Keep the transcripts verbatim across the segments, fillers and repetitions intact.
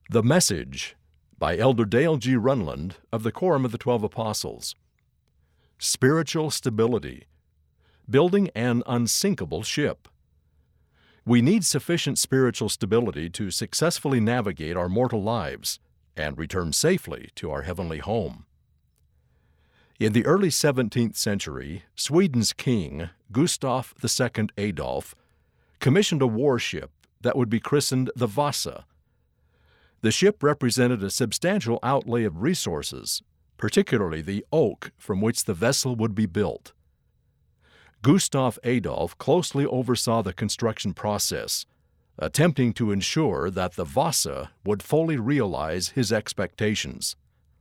The Message by Elder Dale G. Runland of the Quorum of the Twelve Apostles. Spiritual Stability. Building an Unsinkable Ship. We need sufficient spiritual stability to successfully navigate our mortal lives and return safely to our heavenly home. In the early seventeenth century, Sweden's king, Gustav the Second Adolf, commissioned a warship that would be christened the Vasa. The ship represented a substantial outlay of resources, particularly the oak from which the vessel would be built. Gustav Adolf closely oversaw the construction process, attempting to ensure that the Vasa would fully realize his expectations.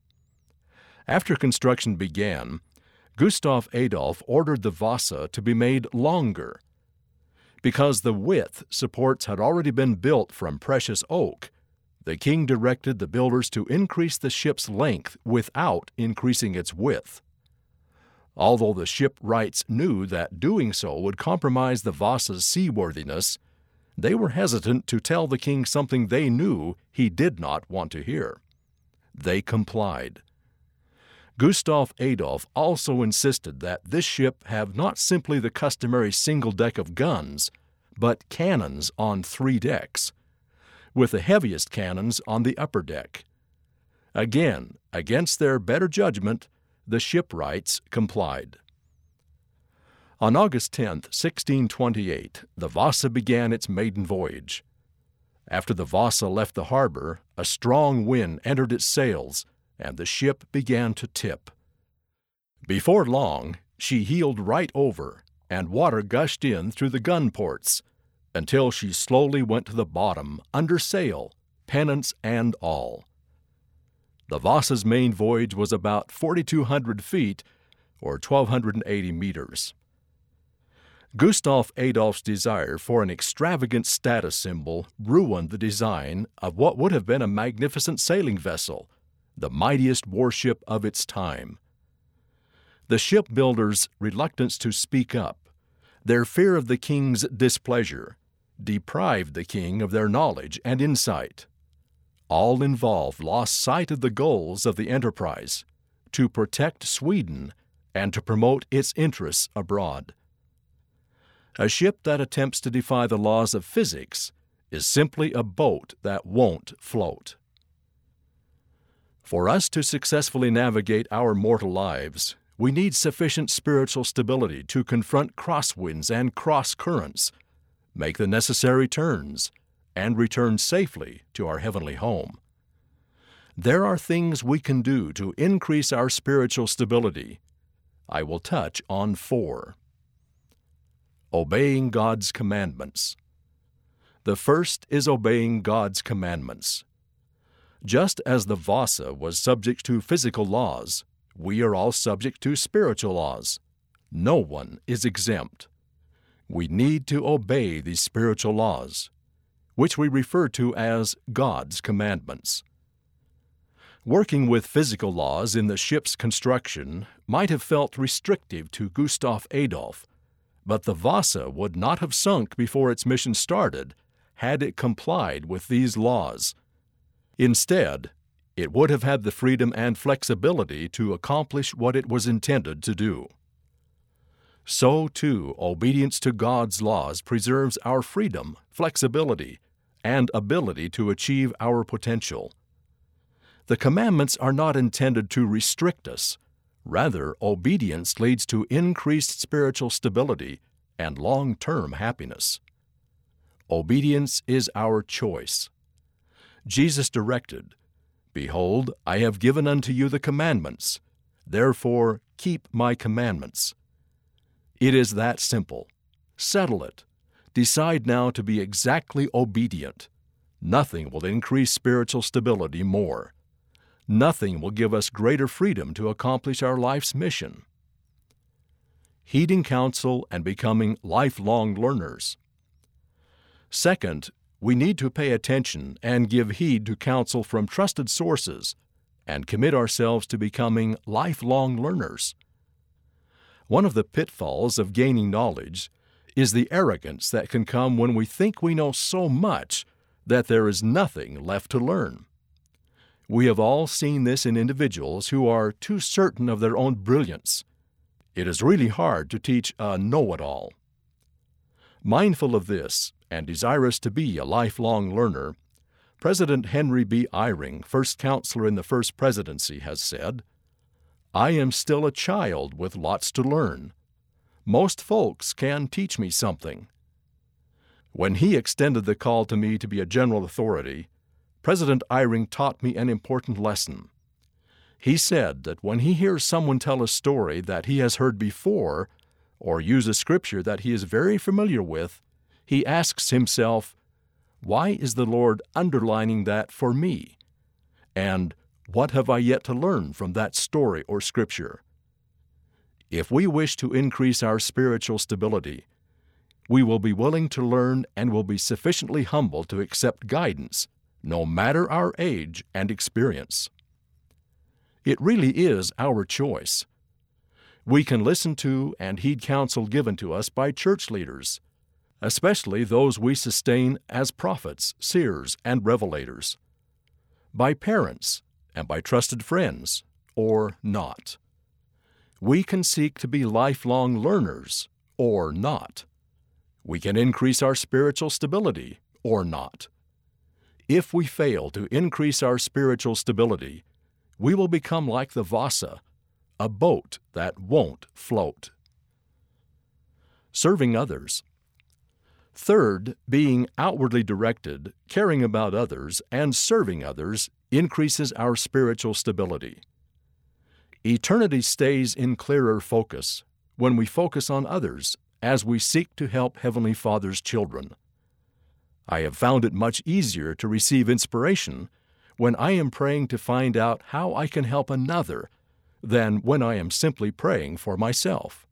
After construction began, Gustav Adolf ordered the Vasa to be made longer. Because the width supports had already been built from precious oak, the king directed the builders to increase the ship's length without increasing its width. Although the shipwrights knew that doing so would compromise the Vasa's seaworthiness, they were hesitant to tell the king something they knew he did not want to hear. They complied. Gustav Adolf also insisted that this ship have not simply the customary single deck of guns, but cannons on three decks, with the heaviest cannons on the upper deck. Again, against their better judgment, the shipwrights complied. On August tenth, sixteen twenty-eight, the Vasa began its maiden voyage. After the Vasa left the harbor, a strong wind entered its sails, and the ship began to tip. Before long, she heeled right over, and water gushed in through the gun ports, until she slowly went to the bottom, under sail, pennants and all. The Vasa's main voyage was about forty-two hundred feet, or twelve eighty meters. Gustav Adolf's desire for an extravagant status symbol ruined the design of what would have been a magnificent sailing vessel, the mightiest warship of its time. The shipbuilders' reluctance to speak up, their fear of the king's displeasure, deprived the king of their knowledge and insight. All involved lost sight of the goals of the enterprise, to protect Sweden and to promote its interests abroad. A ship that attempts to defy the laws of physics is simply a boat that won't float. For us to successfully navigate our mortal lives, we need sufficient spiritual stability to confront crosswinds and cross-currents, make the necessary turns, and return safely to our heavenly home. There are things we can do to increase our spiritual stability. I will touch on four. Obeying God's commandments. The first is obeying God's commandments. Just as the Vasa was subject to physical laws, we are all subject to spiritual laws. No one is exempt. We need to obey these spiritual laws, which we refer to as God's commandments. Working with physical laws in the ship's construction might have felt restrictive to Gustav Adolf, but the Vasa would not have sunk before its mission started had it complied with these laws. Instead, it would have had the freedom and flexibility to accomplish what it was intended to do. So, too, obedience to God's laws preserves our freedom, flexibility, and ability to achieve our potential. The commandments are not intended to restrict us. Rather, obedience leads to increased spiritual stability and long-term happiness. Obedience is our choice. Jesus directed, "Behold, I have given unto you the commandments. Therefore, keep my commandments." It is that simple. Settle it. Decide now to be exactly obedient. Nothing will increase spiritual stability more. Nothing will give us greater freedom to accomplish our life's mission. Heeding counsel and becoming lifelong learners. Second, we need to pay attention and give heed to counsel from trusted sources and commit ourselves to becoming lifelong learners. One of the pitfalls of gaining knowledge is the arrogance that can come when we think we know so much that there is nothing left to learn. We have all seen this in individuals who are too certain of their own brilliance. It is really hard to teach a know-it-all. Mindful of this, and desirous to be a lifelong learner, President Henry B. Eyring, first counselor in the First Presidency, has said, "I am still a child with lots to learn. Most folks can teach me something." When he extended the call to me to be a general authority, President Eyring taught me an important lesson. He said that when he hears someone tell a story that he has heard before, or use a scripture that he is very familiar with, he asks himself, "Why is the Lord underlining that for me? And what have I yet to learn from that story or scripture?" If we wish to increase our spiritual stability, we will be willing to learn and will be sufficiently humble to accept guidance, no matter our age and experience. It really is our choice. We can listen to and heed counsel given to us by church leaders, especially those we sustain as prophets, seers, and revelators, by parents, and by trusted friends, or not. We can seek to be lifelong learners, or not. We can increase our spiritual stability, or not. If we fail to increase our spiritual stability, we will become like the Vasa, a boat that won't float. Serving others. Third, being outwardly directed, caring about others, and serving others increases our spiritual stability. Eternity stays in clearer focus when we focus on others as we seek to help Heavenly Father's children. I have found it much easier to receive inspiration when I am praying to find out how I can help another than when I am simply praying for myself.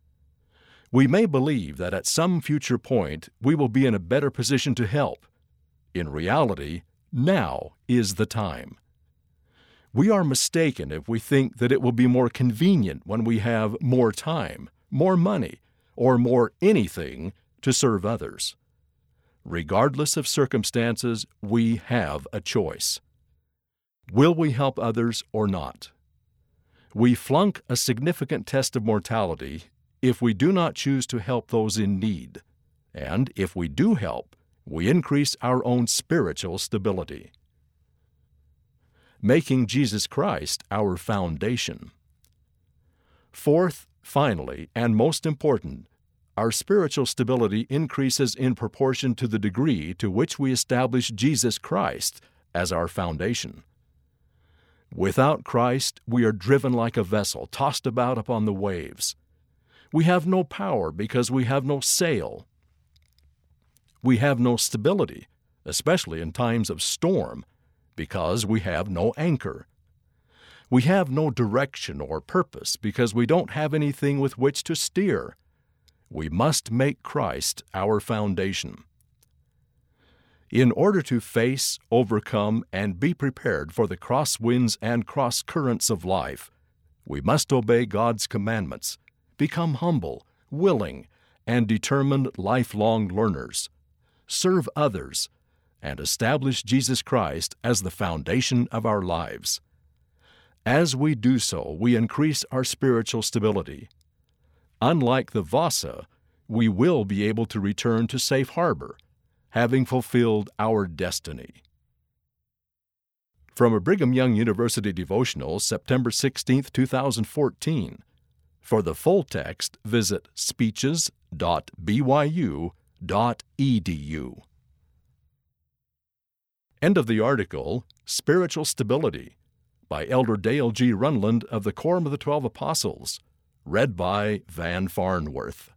We may believe that at some future point we will be in a better position to help. In reality, now is the time. We are mistaken if we think that it will be more convenient when we have more time, more money, or more anything to serve others. Regardless of circumstances, we have a choice. Will we help others or not? We flunk a significant test of mortality if we do not choose to help those in need, and if we do help, we increase our own spiritual stability. Making Jesus Christ our foundation. Fourth, finally, and most important, our spiritual stability increases in proportion to the degree to which we establish Jesus Christ as our foundation. Without Christ, we are driven like a vessel tossed about upon the waves. We have no power because we have no sail. We have no stability, especially in times of storm, because we have no anchor. We have no direction or purpose because we don't have anything with which to steer. We must make Christ our foundation. In order to face, overcome, and be prepared for the crosswinds and cross-currents of life, we must obey God's commandments, become humble, willing, and determined lifelong learners, serve others, and establish Jesus Christ as the foundation of our lives. As we do so, we increase our spiritual stability. Unlike the Vasa, we will be able to return to safe harbor, having fulfilled our destiny. From a Brigham Young University devotional, September sixteenth, two thousand fourteen. For the full text, visit speeches dot b y u dot e d u. End of the article, Spiritual Stability, by Elder Dale G. Runland of the Quorum of the Twelve Apostles, read by Van Farnworth.